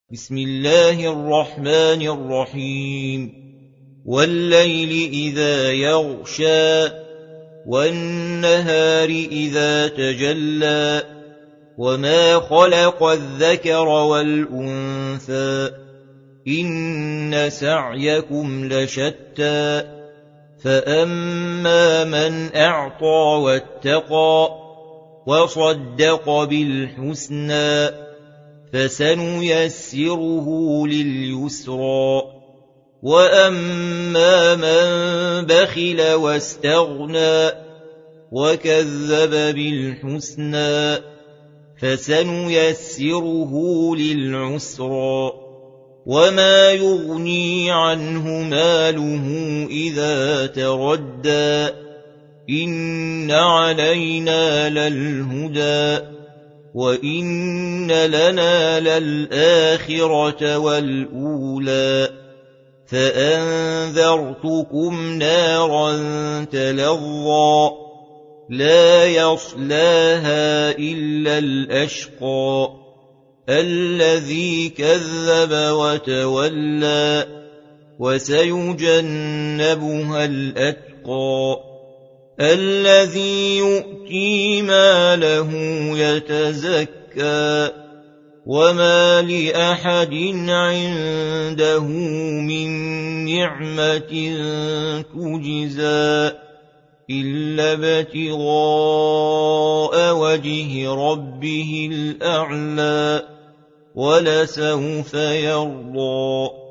بسم الله الرحمن الرحيم والليل إذا يغشى والنهار إذا تجلى وما خلق الذكر والأنثى إن سعيكم لشتى فأما من أعطى واتقى وصدق بالحسنى فسنيسره لليسرى وأما من بخل واستغنى وكذب بالحسنى فسنيسره للعسرى وما يغني عنه ماله إذا تردى إن علينا للهدى وإن لنا للآخرة والأولى فأنذرتكم نارا تلظى لا يصلاها إلا الأشقى الذي كذب وتولى وسيجنبها الأتقى الذي يؤتي ماله يتزكى وما لأحد عنده من نعمة تجزى إلا ابتغاء وجه ربه الأعلى ولسوف يرضى